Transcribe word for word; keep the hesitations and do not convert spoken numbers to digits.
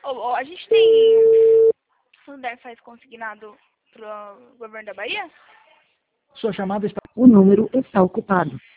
Ô, ô, a gente tem um faz consignado pro governo da Bahia? Sua chamada está... O número está ocupado.